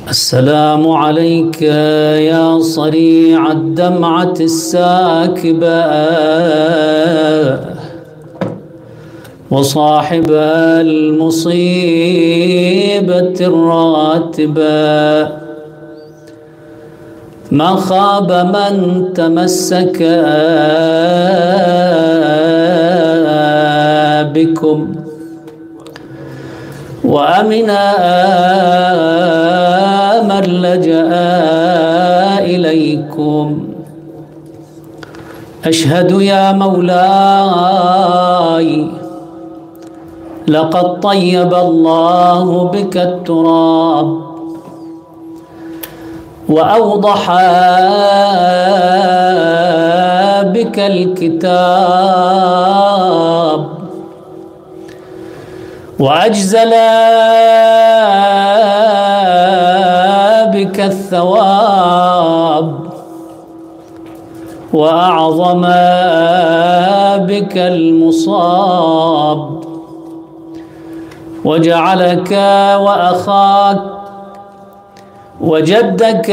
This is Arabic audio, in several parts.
السلام عليك يا صريع الدمعة الساكبة وصاحب المصيبة الراتبة. ما خاب من تمسك بكم وأمن من لجأ إليكم. أشهد يا مولاي لقد طيب الله بك التراب وأوضح بك الكتاب وأجزل بك الثواب وأعظم بك المصاب وجعلك وأخاك وجدك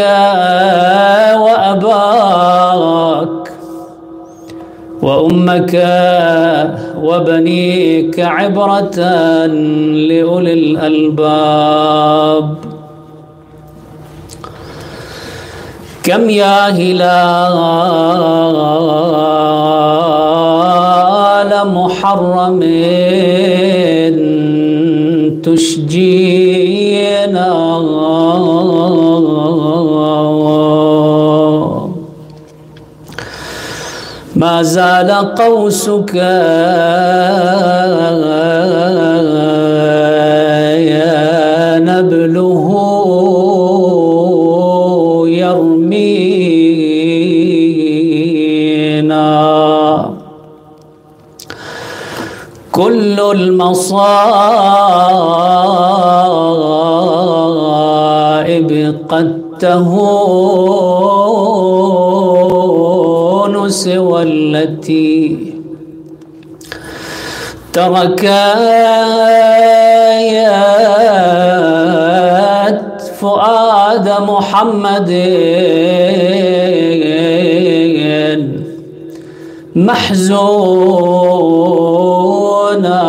وأباك وأمك وبنيك عبرة لأولي الألباب. كم يا هلال محرم تشجينا ما زال قوسك نبله يرمينا. كل المصائب قد تهون سوى التي تركت فؤاد محمد محزونا.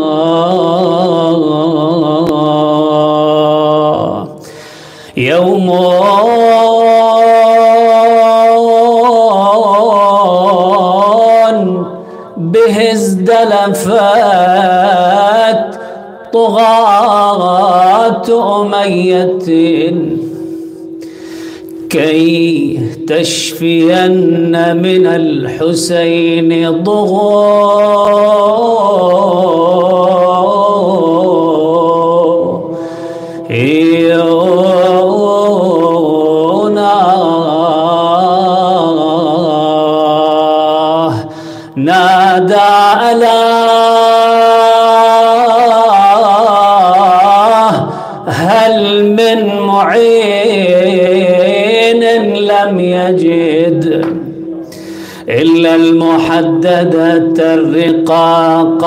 يوم به ازدلفت طغاة أمية كي تشفين من الحسين نادى ألا هل من معين لم يجد إلا المحددة الرقاق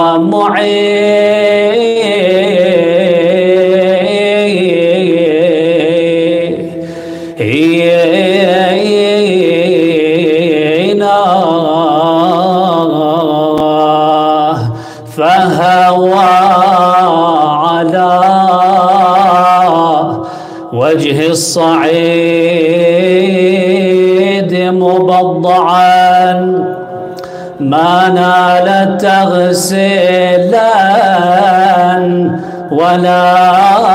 فهوى على وجه الصعيد مبضعا ما نال تغسلا ولا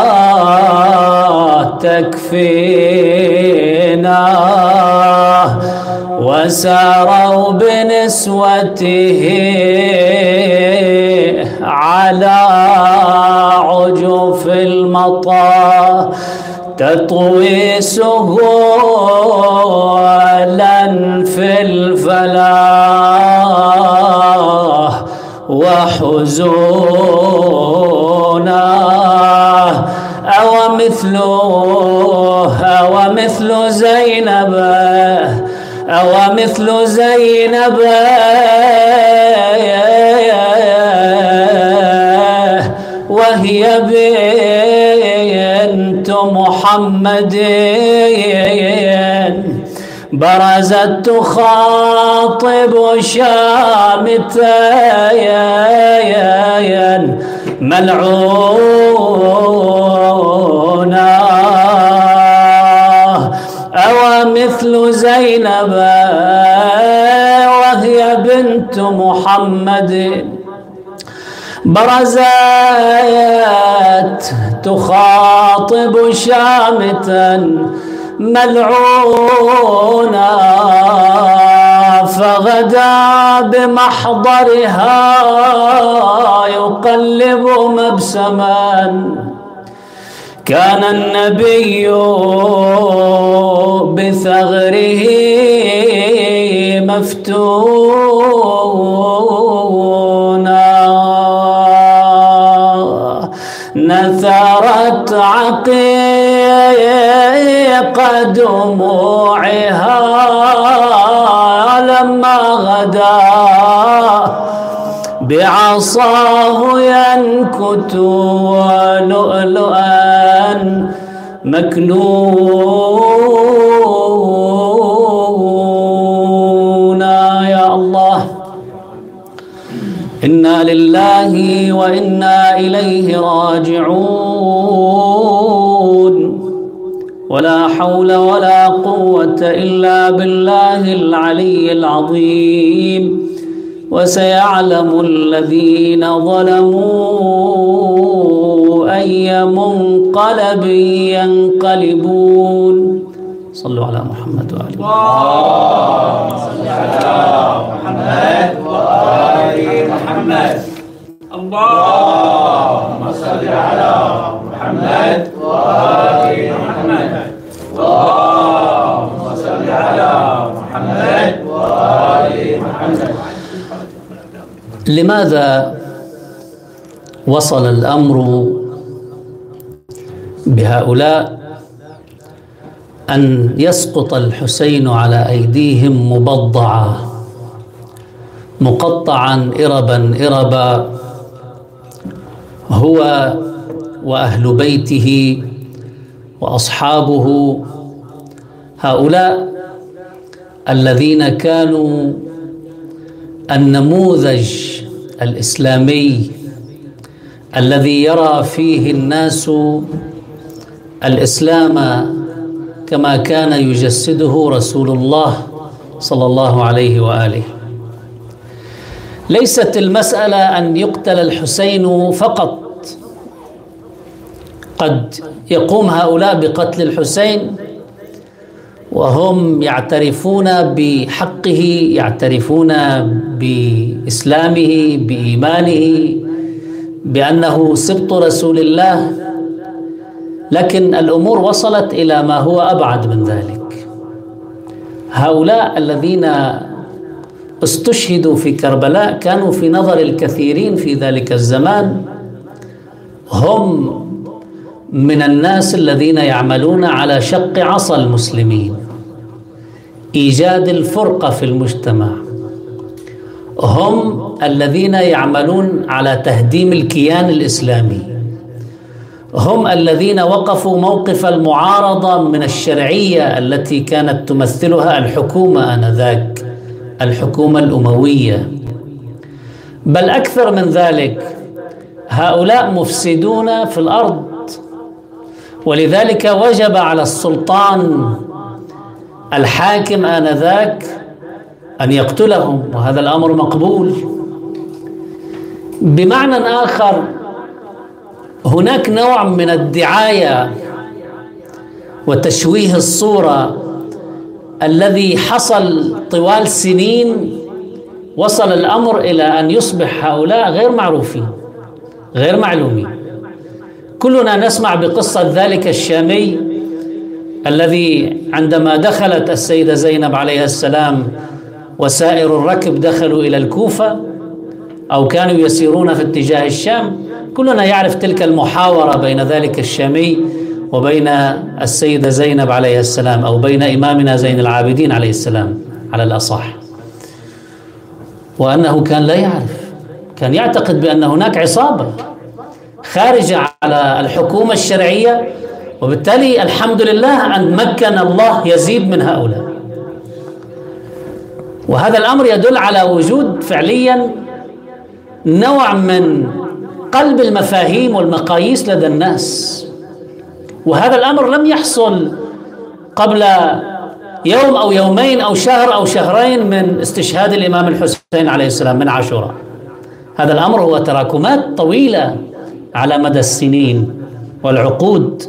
تكفينا وساروا بنسوته على عجوف المطى تطوي سهولا في الفلاح وحزونا. أو مثل زينب وهي بنت بنت محمد برزت تخاطب شامتين ملعونة أو مثل زينب وهي بنت محمد برزت تخاطب شامتا ملعونا فغدا بمحضرها يقلب مبسما كان النبي بثغره مفتونا نثرت عقيق دموعها لما غدا بعصاه ينكت لؤلؤا مكنونا. يا الله، إنا لله وإنا إليه راجعون، ولا حول ولا قوة إلا بالله العلي العظيم. وسيعلم الذين ظلموا أي منقلب ينقلبون. صلوا على محمد وآله. اللهم صل على محمد وآل محمد. اللهم صل على محمد وآل محمد. اللهم صل على محمد وآل محمد. لماذا وصل الأمر بهؤلاء أن يسقط الحسين على أيديهم مبضعا مقطعا إربا إربا هو وأهل بيته وأصحابه، هؤلاء الذين كانوا النموذج الإسلامي الذي يرى فيه الناس الإسلام كما كان يجسده رسول الله صلى الله عليه وآله. ليست المسألة أن يقتل الحسين فقط، قد يقوم هؤلاء بقتل الحسين وهم يعترفون بحقه، يعترفون بإسلامه، بإيمانه، بأنه سبط رسول الله، لكن الأمور وصلت إلى ما هو أبعد من ذلك. هؤلاء الذين استشهدوا في كربلاء كانوا في نظر الكثيرين في ذلك الزمان هم من الناس الذين يعملون على شق عصا المسلمين، إيجاد الفرقة في المجتمع، هم الذين يعملون على تهديم الكيان الإسلامي، هم الذين وقفوا موقف المعارضة من الشرعية التي كانت تمثلها الحكومة آنذاك، الحكومة الأموية. بل أكثر من ذلك، هؤلاء مفسدون في الأرض، ولذلك وجب على السلطان الحاكم آنذاك أن يقتلهم، وهذا الأمر مقبول. بمعنى آخر، هناك نوع من الدعاية وتشويه الصورة الذي حصل طوال سنين، وصل الأمر إلى أن يصبح هؤلاء غير معروفين، غير معلومين. كلنا نسمع بقصة ذلك الشامي الذي عندما دخلت السيدة زينب عليها السلام وسائر الركب دخلوا إلى الكوفة أو كانوا يسيرون في اتجاه الشام، كلنا يعرف تلك المحاورة بين ذلك الشامي وبين السيدة زينب عليها السلام، أو بين إمامنا زين العابدين عليه السلام على الأصح، وأنه كان لا يعرف، كان يعتقد بأن هناك عصابة خارجة على الحكومة الشرعية وبالتالي الحمد لله أن مكن الله يزيد من هؤلاء. وهذا الأمر يدل على وجود فعليا نوع من قلب المفاهيم والمقاييس لدى الناس، وهذا الأمر لم يحصل قبل يوم أو يومين أو شهر أو شهرين من استشهاد الإمام الحسين عليه السلام من عاشوراء. هذا الأمر هو تراكمات طويلة على مدى السنين والعقود.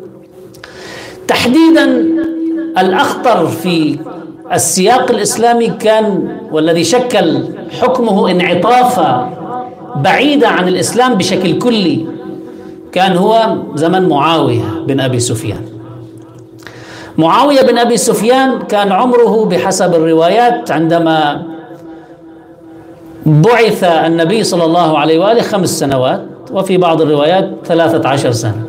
تحديدا الأخطر في السياق الإسلامي كان والذي شكل حكمه انعطافا بعيدة عن الإسلام بشكل كلي كان هو زمن معاوية بن أبي سفيان. معاوية بن أبي سفيان كان عمره بحسب الروايات عندما بعث النبي صلى الله عليه وآله 5 سنوات، وفي بعض الروايات 13 سنة.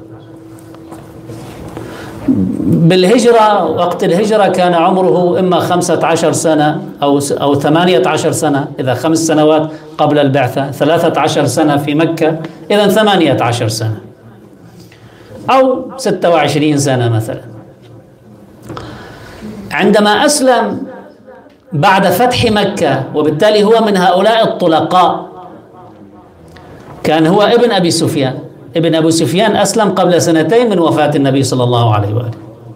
بالهجرة وقت الهجرة كان عمره إما 15 سنة أو 18 سنة، إذا 5 سنوات قبل البعثة، 13 سنة في مكة، إذا 18 سنة أو 26 سنة مثلا. عندما أسلم بعد فتح مكة، وبالتالي هو من هؤلاء الطلقاء، كان هو ابن أبي سفيان. ابن أبي سفيان أسلم قبل 2 من وفاة النبي صلى الله عليه وآله،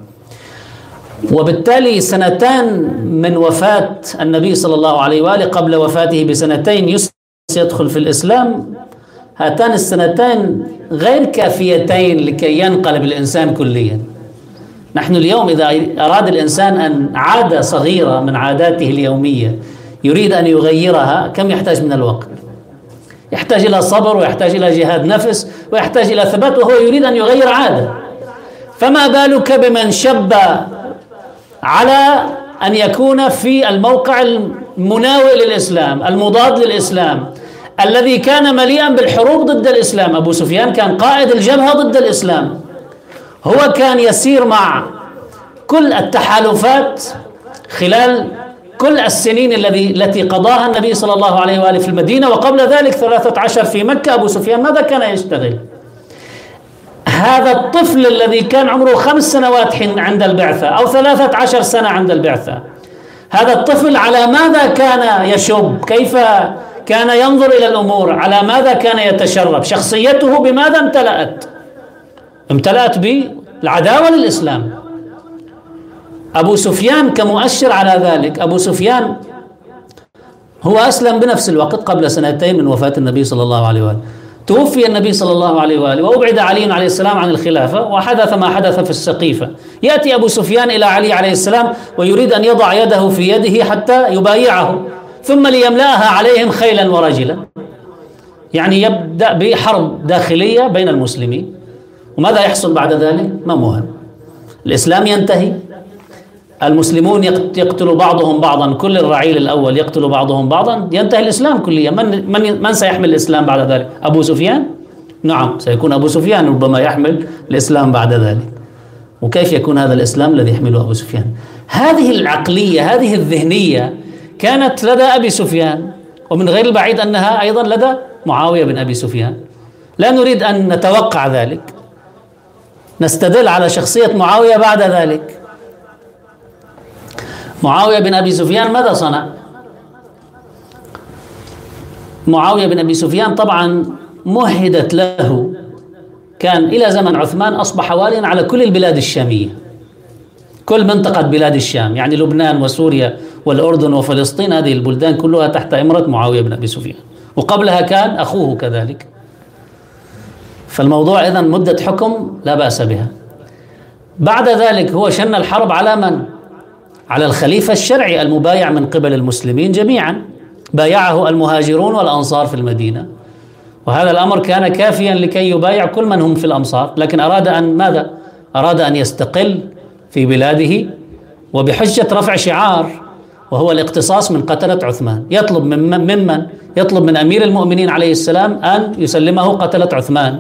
وبالتالي 2 من وفاة النبي صلى الله عليه وآله قبل وفاته ب2 يدخل في الإسلام. هاتان 2 غير كافيتين لكي ينقلب الإنسان كليا. نحن اليوم إذا أراد الإنسان أن عادة صغيرة من عاداته اليومية يريد أن يغيرها، كم يحتاج من الوقت؟ يحتاج إلى صبر، ويحتاج إلى جهاد نفس، ويحتاج إلى ثبات، وهو يريد أن يغير عادة. فما بالك بمن شب على أن يكون في الموقع المناوئ للإسلام، المضاد للإسلام، الذي كان مليئا بالحروب ضد الإسلام. أبو سفيان كان قائد الجبهة ضد الإسلام، هو كان يسير مع كل التحالفات خلال كل السنين التي قضاها النبي صلى الله عليه وآله في المدينة، وقبل ذلك 13 في مكة. أبو سفيان ماذا كان يشتغل؟ هذا الطفل الذي كان عمره 5 سنوات عند البعثة أو 13 سنة عند البعثة، هذا الطفل على ماذا كان يشب؟ كيف كان ينظر إلى الأمور؟ على ماذا كان يتشرب؟ شخصيته بماذا امتلأت؟ امتلأت بالعداوة للإسلام. أبو سفيان كمؤشر على ذلك، أبو سفيان هو أسلم بنفس الوقت قبل 2 من وفاة النبي صلى الله عليه وآله. توفي النبي صلى الله عليه وآله وأبعد علي عليه السلام عن الخلافة، وحدث ما حدث في السقيفة. يأتي أبو سفيان إلى علي عليه السلام ويريد أن يضع يده في يده حتى يبايعه، ثم ليملأها عليهم خيلا ورجلا. يعني يبدأ بحرب داخلية بين المسلمين. وماذا يحصل بعد ذلك؟ ما مهم. الإسلام ينتهي، المسلمون يقتل بعضهم بعضا، كل الرعيل الأول يقتل بعضهم بعضا، ينتهي الإسلام كليا. من سيحمل الإسلام بعد ذلك؟ أبو سفيان؟ نعم، سيكون أبو سفيان ربما يحمل الإسلام بعد ذلك. وكيف يكون هذا الإسلام الذي يحمله أبو سفيان؟ هذه العقلية، هذه الذهنية كانت لدى أبي سفيان، ومن غير البعيد أنها أيضا لدى معاوية بن أبي سفيان. لا نريد أن نتوقع ذلك، نستدل على شخصية معاوية بعد ذلك. معاوية بن أبي سفيان ماذا صنع؟ معاوية بن أبي سفيان طبعا مهدت له، كان إلى زمن عثمان أصبح واليا على كل البلاد الشامية، كل منطقة بلاد الشام، يعني لبنان وسوريا والأردن وفلسطين، هذه البلدان كلها تحت إمرة معاوية بن أبي سفيان، وقبلها كان أخوه كذلك. فالموضوع إذن مدة حكم لا بأس بها. بعد ذلك هو شن الحرب على من؟ على الخليفة الشرعي المبايع من قبل المسلمين جميعا. بايعه المهاجرون والأنصار في المدينة، وهذا الأمر كان كافيا لكي يبايع كل من هم في الأمصار. لكن أراد أن ماذا؟ أراد أن يستقل في بلاده، وبحجة رفع شعار وهو الاقتصاص من قتلة عثمان. يطلب ممن يطلب من أمير المؤمنين عليه السلام أن يسلمه قتلة عثمان.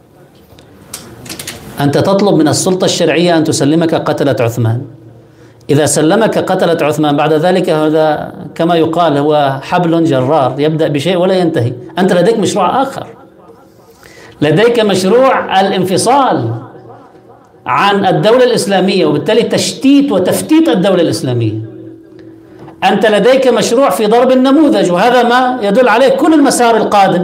أنت تطلب من السلطة الشرعية أن تسلمك قتلة عثمان. إذا سلمك قتلة عثمان بعد ذلك، هذا كما يقال هو حبل جرار، يبدأ بشيء ولا ينتهي. أنت لديك مشروع آخر، لديك مشروع الانفصال عن الدولة الإسلامية، وبالتالي تشتيت وتفتيت الدولة الإسلامية. أنت لديك مشروع في ضرب النموذج، وهذا ما يدل عليه كل المسار القادم.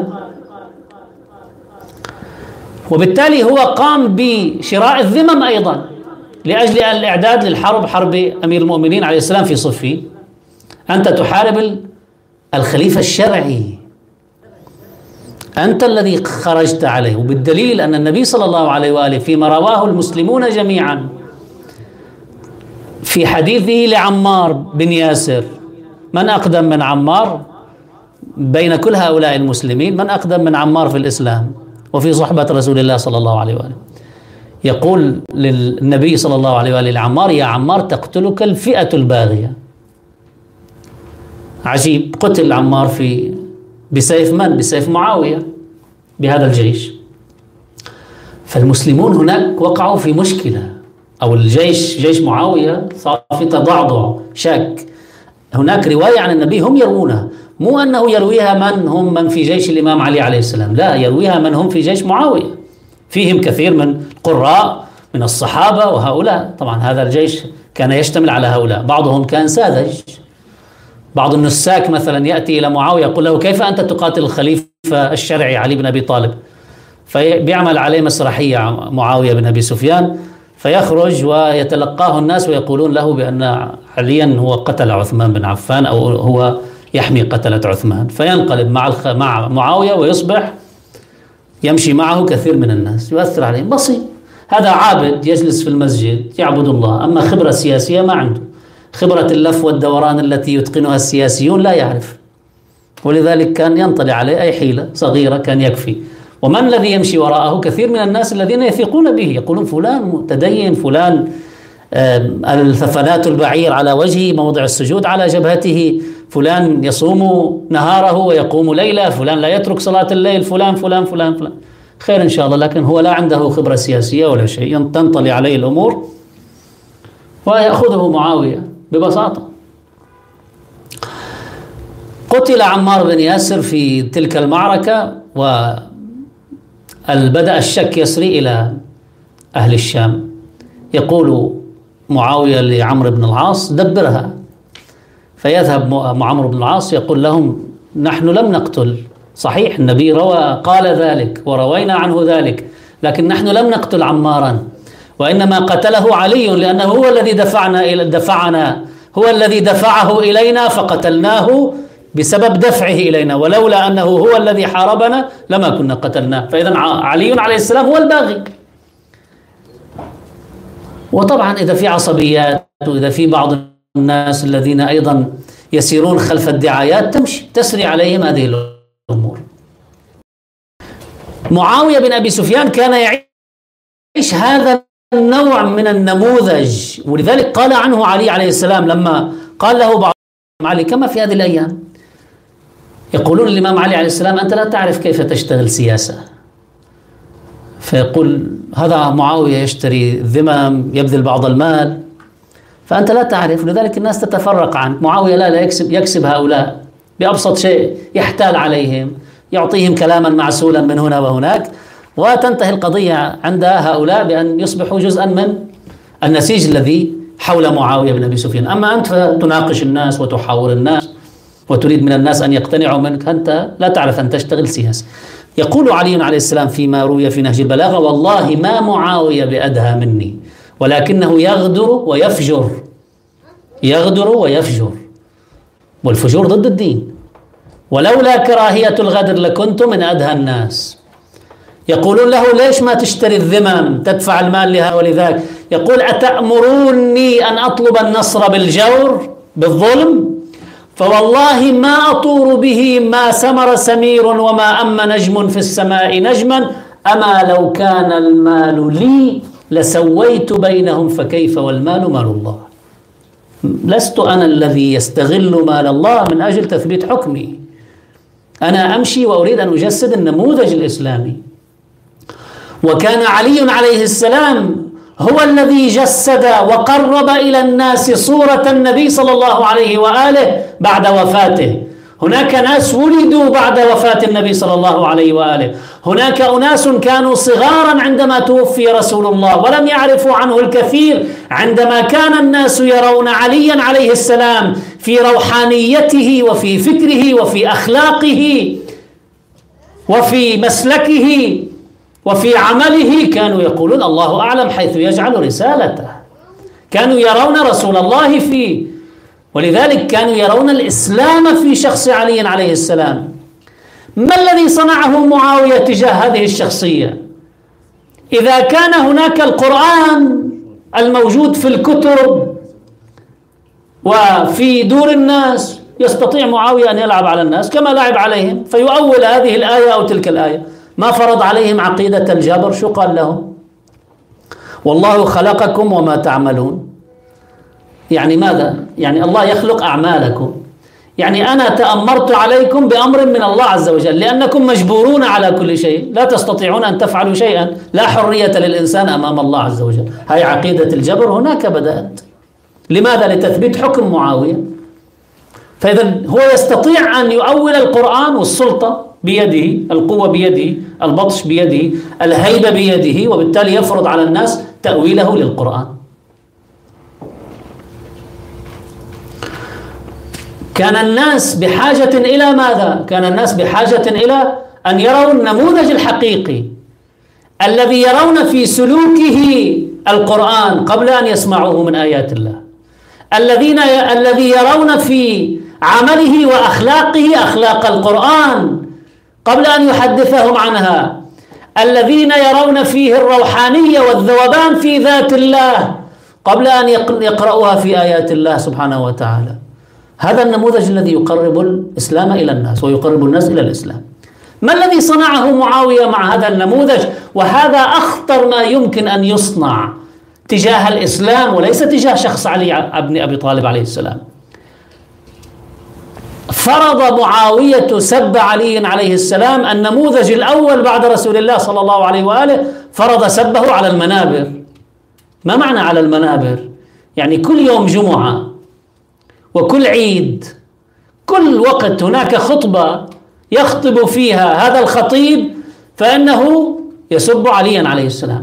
وبالتالي هو قام بشراء الذمم أيضا لأجل الإعداد للحرب، حرب أمير المؤمنين عليه السلام في صفين. أنت تحارب الخليفة الشرعي، أنت الذي خرجت عليه. وبالدليل أن النبي صلى الله عليه وآله فيما رواه المسلمون جميعا في حديثه لعمار بن ياسر، من أقدم من عمار بين كل هؤلاء المسلمين؟ من أقدم من عمار في الإسلام وفي صحبة رسول الله صلى الله عليه وآله؟ يقول للنبي صلى الله عليه وآله لعمار: يا عمار تقتلك الفئة الباغية. عجيب، قتل عمار بسيف من؟ بسيف معاوية بهذا الجيش. فالمسلمون هناك وقعوا في مشكلة، أو الجيش جيش معاوية صار في تضعضع، شك. هناك رواية عن النبي هم يروونها، مو أنه يرويها من في جيش الإمام علي عليه السلام، لا، يرويها من هم في جيش معاوية، فيهم كثير من القراء من الصحابة وهؤلاء. طبعا هذا الجيش كان يشتمل على هؤلاء، بعضهم كان ساذج، بعض النساك مثلا يأتي إلى معاوية يقول له: كيف أنت تقاتل الخليفة الشرعي علي بن أبي طالب؟ فبيعمل عليه مسرحية معاوية بن أبي سفيان، فيخرج ويتلقاه الناس ويقولون له بأن عليا هو قتل عثمان بن عفان، أو هو يحمي قتلة عثمان، فينقلب مع معاوية ويصبح يمشي معه كثير من الناس، يؤثر عليه. بسيط، هذا عابد يجلس في المسجد يعبد الله، أما خبرة سياسية ما عنده، خبرة اللف والدوران التي يتقنها السياسيون لا يعرف، ولذلك كان ينطلي عليه أي حيلة صغيرة كان يكفي. ومن الذي يمشي وراءه؟ كثير من الناس الذين يثقون به، يقولون فلان متدين، فلان الثفنات البعير على وجهه، موضع السجود على جبهته، فلان يصوم نهاره ويقوم ليله، فلان لا يترك صلاة الليل، فلان فلان فلان فلان. خير إن شاء الله، لكن هو لا عنده خبرة سياسية ولا شيء، تنطلي عليه الأمور ويأخذه معاوية ببساطة. قتل عمار بن ياسر في تلك المعركة، وبدأ الشك يسري إلى أهل الشام. يقول معاوية لعمرو بن العاص: دبرها. فيذهب عمرو بن العاص يقول لهم: نحن لم نقتل، صحيح النبي قال ذلك وروينا عنه ذلك، لكن نحن لم نقتل عمارا، وإنما قتله علي، لأنه هو الذي هو الذي دفعه إلينا فقتلناه بسبب دفعه إلينا، ولولا أنه هو الذي حاربنا لما كنا قتلناه. فإذا علي عليه السلام هو الباغي. وطبعا إذا في عصبيات، وإذا في بعض الناس الذين أيضا يسيرون خلف الدعايات تسري عليهم هذه الأمور. معاوية بن أبي سفيان كان يعيش هذا النوع من النموذج، ولذلك قال عنه علي عليه السلام لما قال له بعض علي كما في هذه الأيام، يقولون الإمام علي عليه السلام: أنت لا تعرف كيف تشتغل سياسة. فيقول: هذا معاوية يشتري ذمم، يبذل بعض المال، فأنت لا تعرف، لذلك الناس تتفرق عنك. معاوية لا يكسب هؤلاء بأبسط شيء، يحتال عليهم، يعطيهم كلاما معسولا من هنا وهناك، وتنتهي القضية عند هؤلاء بأن يصبحوا جزءا من النسيج الذي حول معاوية بن أبي سفيان. أما أنت فتناقش الناس وتحاور الناس وتريد من الناس أن يقتنعوا منك، أنت لا تعرف أن تشتغل سياسة. يقول علي عليه السلام فيما روي في نهج البلاغة: والله ما معاوية بأدهى مني، ولكنه يغدر ويفجر. يغدر ويفجر، والفجور ضد الدين، ولولا كراهية الغدر لكنت من أدهى الناس. يقولون له: ليش ما تشتري الذمم، تدفع المال لها ولذاك؟ يقول: أتأمروني أن أطلب النصر بالجور بالظلم؟ فوالله ما أطور به ما سمر سمير وما أم نجم في السماء نجما، أما لو كان المال لي لسويت بينهم، فكيف والمال مال الله. لست أنا الذي يستغل مال الله من أجل تثبيت حكمي، أنا أمشي وأريد أن أجسد النموذج الإسلامي. وكان علي عليه السلام هو الذي جسد وقرب إلى الناس صورة النبي صلى الله عليه وآله بعد وفاته، هناك ناس ولدوا بعد وفاة النبي صلى الله عليه وآله، هناك أناس كانوا صغارا عندما توفي رسول الله ولم يعرفوا عنه الكثير، عندما كان الناس يرون عليا عليه السلام في روحانيته وفي فكره وفي أخلاقه وفي مسلكه وفي عمله، كانوا يقولون الله أعلم حيث يجعل رسالته، كانوا يرون رسول الله فيه، ولذلك كانوا يرون الإسلام في شخص علي عليه السلام. ما الذي صنعه معاوية تجاه هذه الشخصية؟ إذا كان هناك القرآن الموجود في الكتب وفي دور الناس، يستطيع معاوية أن يلعب على الناس كما لعب عليهم، فيؤول هذه الآية أو تلك الآية. ما فرض عليهم عقيدة الجبر، شو قال لهم؟ والله خلقكم وما تعملون. يعني ماذا؟ يعني الله يخلق أعمالكم، يعني أنا تأمرت عليكم بأمر من الله عز وجل لأنكم مجبورون على كل شيء، لا تستطيعون أن تفعلوا شيئا، لا حرية للإنسان أمام الله عز وجل. هاي عقيدة الجبر هناك بدأت. لماذا؟ لتثبيت حكم معاوية. فإذا هو يستطيع أن يؤول القرآن، والسلطة بيده، القوة بيده، البطش بيده، الهيبة بيده، وبالتالي يفرض على الناس تأويله للقرآن. كان الناس بحاجة إلى ماذا؟ كان الناس بحاجة إلى أن يروا النموذج الحقيقي الذي يرون في سلوكه القرآن قبل أن يسمعوه من آيات الله، الذي يرون في عمله وأخلاقه أخلاق القرآن قبل أن يحدثهم عنها، الذين يرون فيه الروحانية والذوبان في ذات الله قبل أن يقرأوها في آيات الله سبحانه وتعالى. هذا النموذج الذي يقرب الإسلام إلى الناس ويقرب الناس إلى الإسلام. ما الذي صنعه معاوية مع هذا النموذج؟ وهذا أخطر ما يمكن أن يصنع تجاه الإسلام وليس تجاه شخص علي بن أبي طالب عليه السلام. فرض معاوية سب علي عليه السلام، النموذج الأول بعد رسول الله صلى الله عليه وآله، فرض سبه على المنابر. ما معنى على المنابر؟ يعني كل يوم جمعة وكل عيد، كل وقت هناك خطبة يخطب فيها هذا الخطيب فإنه يسب عليا عليه السلام.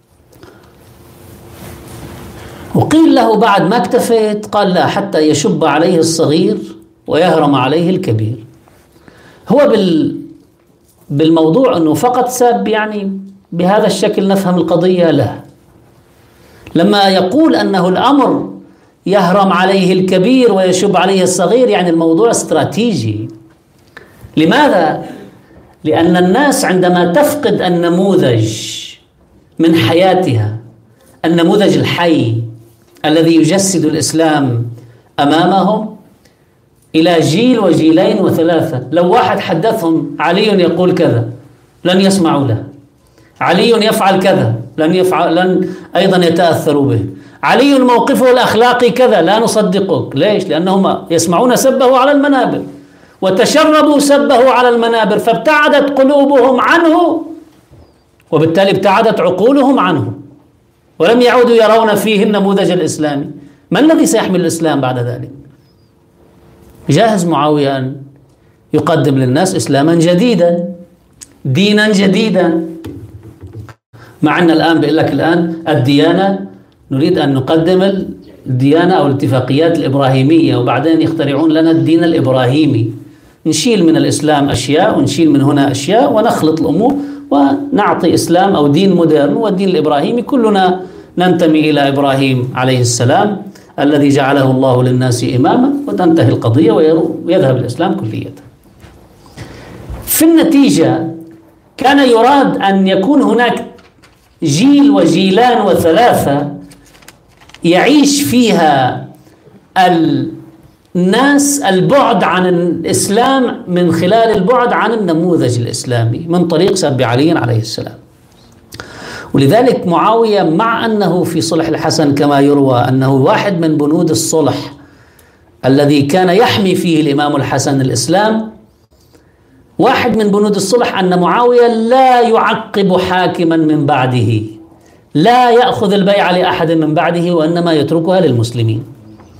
وقيل له بعد ما اكتفيت، قال لا، حتى يشب عليه الصغير ويهرم عليه الكبير. هو بالموضوع أنه فقط سب، يعني بهذا الشكل نفهم القضية؟ لا. لما يقول أنه الأمر يهرم عليه الكبير ويشب عليه الصغير، يعني الموضوع استراتيجي. لماذا؟ لأن الناس عندما تفقد النموذج من حياتها، النموذج الحي الذي يجسد الإسلام أمامهم إلى جيل وجيلين وثلاثة، لو واحد حدثهم علي يقول كذا لن يسمعوا له، علي يفعل كذا لن أيضا يتأثروا به، علي موقفه الأخلاقي كذا لا نصدقك. ليش؟ لأنهم يسمعون سبه على المنابر وتشربوا سبه على المنابر، فابتعدت قلوبهم عنه وبالتالي ابتعدت عقولهم عنه، ولم يعودوا يرون فيه النموذج الإسلامي. ما الذي سيحمل الإسلام بعد ذلك؟ جاهز معاوية أن يقدم للناس إسلاما جديدا، دينا جديدا. مع أن الآن بيقول لك الآن الديانة، نريد أن نقدم الديانة أو الاتفاقيات الإبراهيمية، وبعدين يخترعون لنا الدين الإبراهيمي، نشيل من الإسلام أشياء ونشيل من هنا أشياء ونخلط الأمور ونعطي إسلام أو دين مودرن والدين الإبراهيمي. كلنا ننتمي إلى إبراهيم عليه السلام الذي جعله الله للناس إماما، وتنتهي القضية ويذهب الإسلام كلية. في النتيجة كان يراد أن يكون هناك جيل وجيلان وثلاثة يعيش فيها الناس البعد عن الإسلام من خلال البعد عن النموذج الإسلامي من طريق سب علي عليه السلام. ولذلك معاوية مع أنه في صلح الحسن كما يروى أنه واحد من بنود الصلح الذي كان يحمي فيه الإمام الحسن الإسلام، واحد من بنود الصلح أن معاوية لا يعقب حاكما من بعده، لا يأخذ البيعة لأحد من بعده، وإنما يتركها للمسلمين.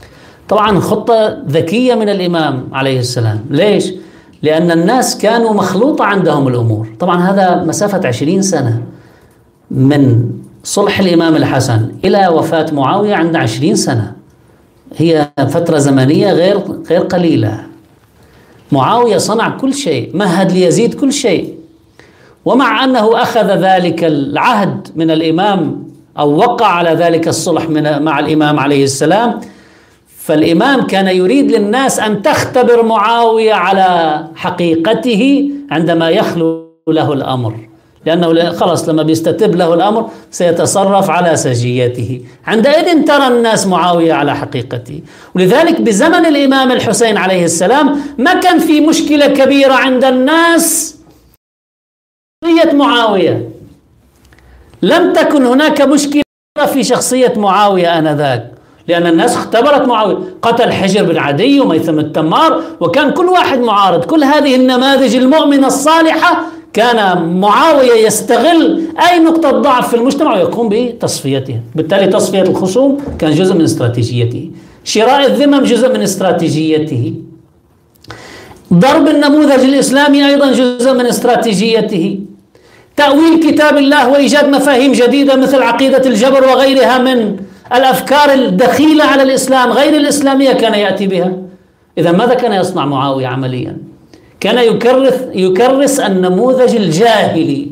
طبعا خطة ذكية من الإمام عليه السلام. ليش؟ لأن الناس كانوا مخلوطة عندهم الأمور. طبعا هذا مسافة 20 سنة من صلح الإمام الحسن إلى وفاة معاوية، عند 20 سنة، هي فترة زمنية غير قليلة. معاوية صنع كل شيء، مهد ليزيد كل شيء، ومع أنه أخذ ذلك العهد من الإمام أو وقع على ذلك الصلح مع الإمام عليه السلام، فالإمام كان يريد للناس أن تختبر معاوية على حقيقته عندما يخلو له الأمر، لأنه خلص لما بيستتب له الأمر سيتصرف على سجيته، عندئذ ترى الناس معاوية على حقيقته. ولذلك بزمن الإمام الحسين عليه السلام ما كان في مشكلة كبيرة عند الناس شخصية معاوية، لم تكن هناك مشكلة في شخصية معاوية آنذاك، لأن الناس اختبرت معاوية، قتل حجر بن عدي وميثم التمار، وكان كل واحد معارض. كل هذه النماذج المؤمنة الصالحة كان معاوية يستغل أي نقطة ضعف في المجتمع ويقوم بتصفيتها. بالتالي تصفية الخصوم كان جزء من استراتيجيته، شراء الذمم جزء من استراتيجيته، ضرب النموذج الإسلامي أيضا جزء من استراتيجيته، تأويل كتاب الله وإيجاد مفاهيم جديدة مثل عقيدة الجبر وغيرها من الأفكار الدخيلة على الإسلام غير الإسلامية كان يأتي بها. إذا ماذا كان يصنع معاوية عمليا؟ كان يكرس النموذج الجاهلي.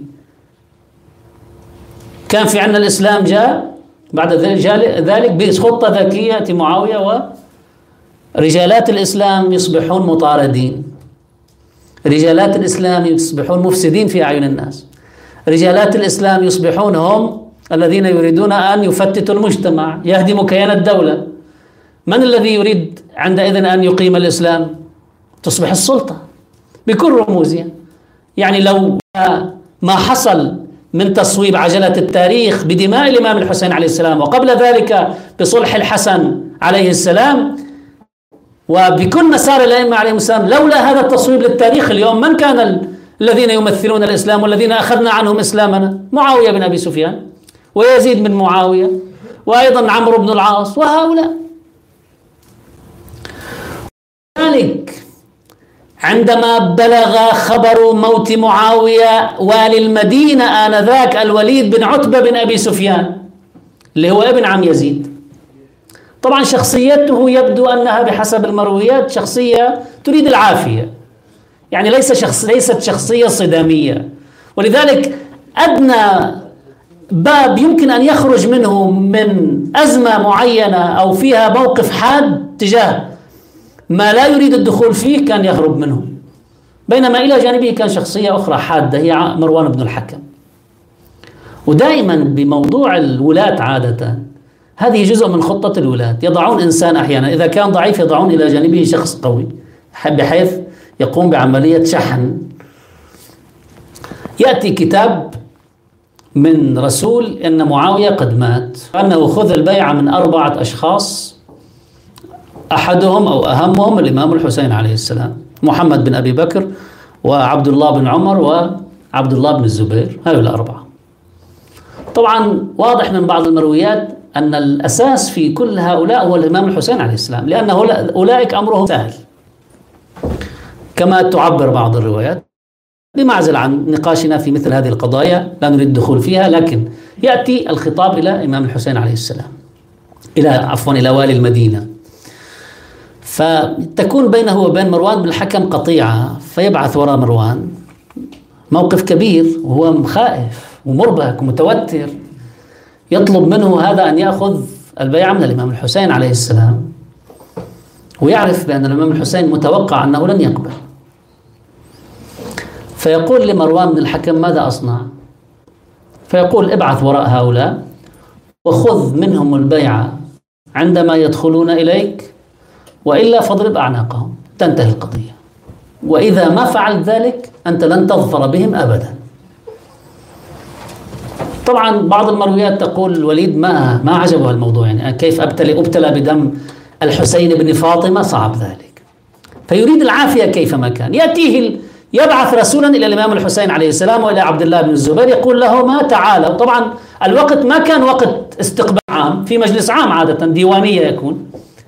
كان في عندنا الإسلام جاء بعد ذلك بخطة ذكية معاوية، ورجالات الإسلام يصبحون مطاردين، رجالات الإسلام يصبحون مفسدين في أعين الناس، رجالات الإسلام يصبحون هم الذين يريدون أن يفتتوا المجتمع، يهدموا كيان الدولة. من الذي يريد عندئذ أن يقيم الإسلام؟ تصبح السلطة بكل رموزها. يعني لو ما حصل من تصويب عجلة التاريخ بدماء الإمام الحسين عليه السلام، وقبل ذلك بصلح الحسن عليه السلام، وبكل مسار الأئمة عليهم السلام، لولا هذا التصويب للتاريخ اليوم من كان الذين يمثلون الإسلام والذين أخذنا عنهم إسلامنا؟ معاوية بن أبي سفيان، ويزيد بن معاوية، وأيضا عمرو بن العاص، وهؤلاء. ذلك عندما بلغ خبر موت معاوية والي المدينة آنذاك الوليد بن عتبة بن أبي سفيان اللي هو ابن عم يزيد، طبعا شخصيته يبدو أنها بحسب المرويات شخصية تريد العافية، يعني ليست شخصية صدامية، ولذلك أدنى باب يمكن أن يخرج منه من أزمة معينة أو فيها موقف حاد تجاه ما لا يريد الدخول فيه كان يهرب منه، بينما إلى جانبه كان شخصية أخرى حادة هي مروان بن الحكم. ودائما بموضوع الولاة عادة هذه جزء من خطة الولاة، يضعون إنسان أحيانا إذا كان ضعيف يضعون إلى جانبه شخص قوي بحيث يقوم بعملية شحن. يأتي كتاب من رسول إن معاوية قد مات، أنه خذ البيعة من 4 أشخاص، أحدهم أو أهمهم الإمام الحسين عليه السلام، محمد بن أبي بكر وعبد الله بن عمر وعبد الله بن الزبير، هؤلاء 4. طبعا واضح من بعض المرويات أن الأساس في كل هؤلاء هو الإمام الحسين عليه السلام، لأن أولئك أمرهم سهل كما تعبر بعض الروايات، بمعزل عن نقاشنا في مثل هذه القضايا لا نريد الدخول فيها، لكن يأتي الخطاب إلى إمام الحسين عليه السلام، إلى والي المدينة، فتكون بينه وبين مروان بن الحكم قطيعة، فيبعث وراء مروان، موقف كبير وهو خائف ومربك ومتوتر، يطلب منه هذا أن يأخذ البيعة من الإمام الحسين عليه السلام، ويعرف بأن الإمام الحسين متوقع أنه لن يقبل، فيقول لمروان بن الحكم ماذا أصنع؟ فيقول ابعث وراء هؤلاء وخذ منهم البيعة عندما يدخلون إليك، وإلا فاضرب أعناقهم، تنتهي القضية، وإذا ما فعلت ذلك أنت لن تظفر بهم أبدا. طبعا بعض المرويات تقول الوليد ما عجبه الموضوع، يعني كيف أبتلى بدم الحسين بن فاطمة، صعب ذلك، فيريد العافية كيفما كان. يبعث رسولا إلى الإمام الحسين عليه السلام وإلى عبد الله بن الزبير يقول لهما تعالوا. طبعا الوقت ما كان وقت استقبال عام في مجلس عام، عادة ديوانية يكون،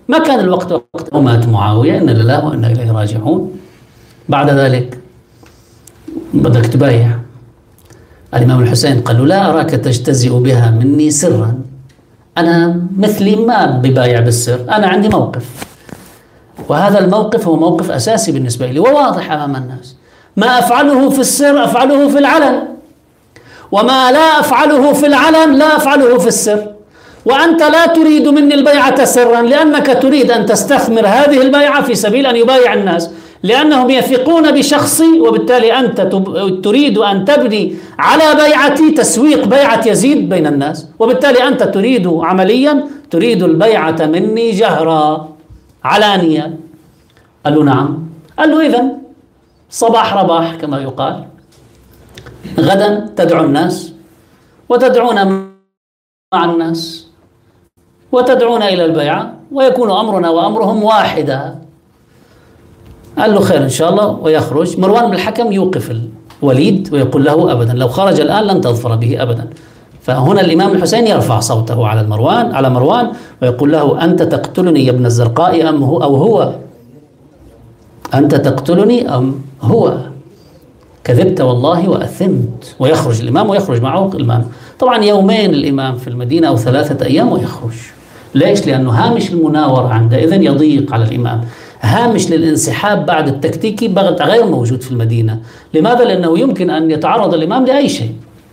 ما كان الوقت وقت ومات معاوية، إن لله وإنا إليه راجعون. بعد ذلك بدك تبايع. الإمام الحسين قال له: لا أراك تجتزئ بها مني سرا، أنا مثلي ما ببايع بالسر، أنا عندي موقف، وهذا الموقف هو موقف أساسي بالنسبة لي وواضح أمام الناس. ما أفعله في السر أفعله في العلن، وما لا أفعله في العلن لا أفعله في السر. وأنت لا تريد مني البيعة سرا لأنك تريد أن تستثمر هذه البيعة في سبيل أن يبايع الناس، لأنهم يثقون بشخصي، وبالتالي أنت تريد أن تبني على بيعتي تسويق بيعة يزيد بين الناس، وبالتالي أنت تريد عمليا تريد البيعة مني جهرا علانية. قال له: نعم. قال له: إذن صباح رباح كما يقال، غدا تدعو الناس وتدعون مع الناس وتدعون إلى البيعة، ويكون أمرنا وأمرهم واحدا. قال له: خير إن شاء الله. ويخرج. مروان بن الحكم يوقف الوليد ويقول له: أبدا، لو خرج الآن لن تظفر به أبدا. فهنا الإمام الحسين يرفع صوته على مروان ويقول له: أنت تقتلني يا ابن الزرقاء أم هو؟ أو هو؟ أنت تقتلني أم هو؟ كذبت والله وأثمت. ويخرج الإمام ويخرج معه الإمام. طبعا يومين الإمام في المدينة أو 3 أيام ويخرج. ليش؟ لأنه هامش المناورة عندئذ يضيق على الإمام، هامش للانسحاب بعد التكتيكي غير موجود في المدينة. لماذا؟ لأنه يمكن أن يتعرض الإمام لأي شيء.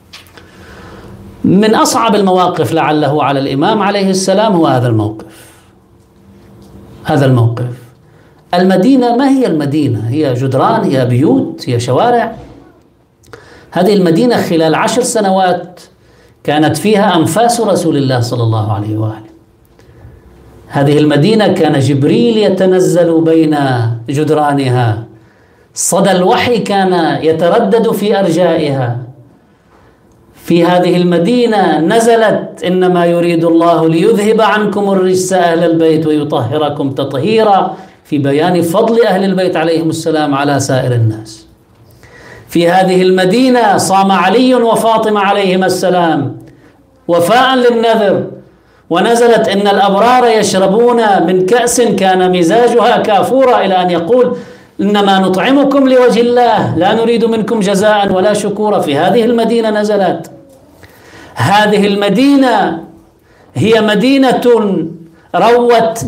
من أصعب المواقف لعله على الإمام عليه السلام هو هذا الموقف. المدينة ما هي المدينة؟ هي جدران، هي بيوت، هي شوارع. هذه المدينة خلال 10 سنوات كانت فيها أنفاس رسول الله صلى الله عليه وآله. هذه المدينة كان جبريل يتنزل بين جدرانها، صدى الوحي كان يتردد في أرجائها. في هذه المدينة نزلت: إنما يريد الله ليذهب عنكم الرجس أهل البيت ويطهركم تطهيرا، في بيان فضل أهل البيت عليهم السلام على سائر الناس. في هذه المدينة صام علي وفاطمة عليهما السلام وفاء للنذر، ونزلت: إن الأبرار يشربون من كأس كان مزاجها كافورا، إلى أن يقول: إنما نطعمكم لوجه الله لا نريد منكم جزاء ولا شكورا. في هذه المدينة نزلت. هذه المدينة هي مدينة روت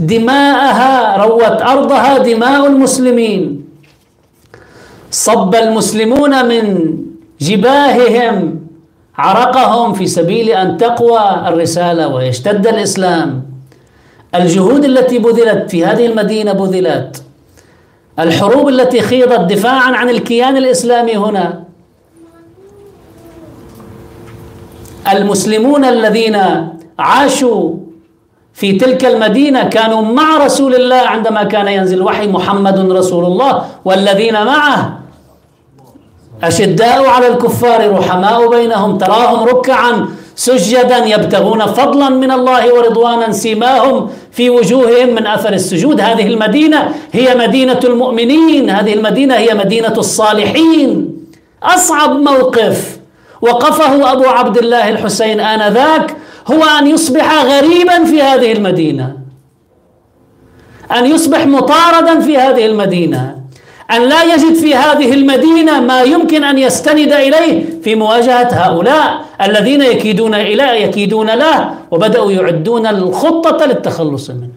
أرضها دماء المسلمين، صب المسلمون من جباههم عرقهم في سبيل أن تقوى الرسالة ويشتد الإسلام. الجهود التي بذلت في هذه المدينة بذلت، الحروب التي خيضت دفاعا عن الكيان الإسلامي هنا. المسلمون الذين عاشوا في تلك المدينة كانوا مع رسول الله عندما كان ينزل الوحي: محمد رسول الله والذين معه أشداء على الكفار رحماء بينهم، تراهم ركعا سجدا يبتغون فضلا من الله ورضوانا سيماهم في وجوههم من أثر السجود. هذه المدينة هي مدينة المؤمنين، هذه المدينة هي مدينة الصالحين. أصعب موقف وقفه أبو عبد الله الحسين آنذاك هو أن يصبح غريبا في هذه المدينة، أن يصبح مطاردا في هذه المدينة، أن لا يجد في هذه المدينة ما يمكن أن يستند إليه في مواجهة هؤلاء الذين يكيدون له، وبدأوا يعدون الخطة للتخلص منه.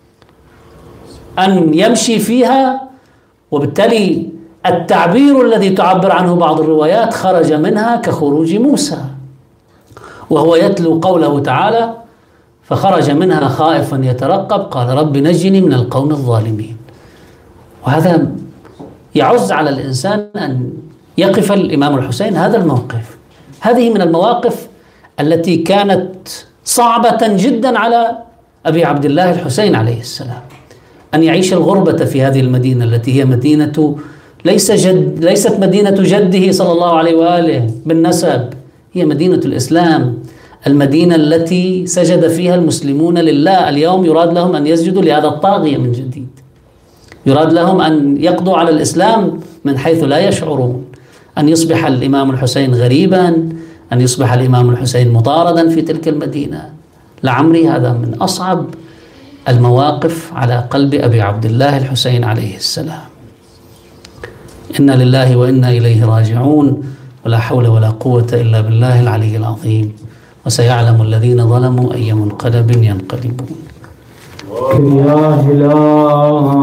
أن يمشي فيها، وبالتالي التعبير الذي تعبر عنه بعض الروايات خرج منها كخروج موسى وهو يتلو قوله تعالى: فخرج منها خائفا يترقب قال رب نجني من القوم الظالمين. وهذا يعز على الإنسان أن يقف الإمام الحسين هذا الموقف. هذه من المواقف التي كانت صعبة جدا على أبي عبد الله الحسين عليه السلام، أن يعيش الغربة في هذه المدينة التي هي مدينة ليست مدينة جده صلى الله عليه وآله بالنسب، هي مدينة الإسلام، المدينة التي سجد فيها المسلمون لله. اليوم يراد لهم أن يسجدوا لهذا الطاغية من جديد، يراد لهم أن يقضوا على الإسلام من حيث لا يشعرون، أن يصبح الإمام الحسين غريبا، أن يصبح الإمام الحسين مطاردا في تلك المدينة. لعمري هذا من أصعب المواقف على قلب أبي عبد الله الحسين عليه السلام. إنا لله وإنا إليه راجعون، ولا حول ولا قوة إلا بالله العلي العظيم. وسيعلم الذين ظلموا أي منقلب ينقلبون. يا إله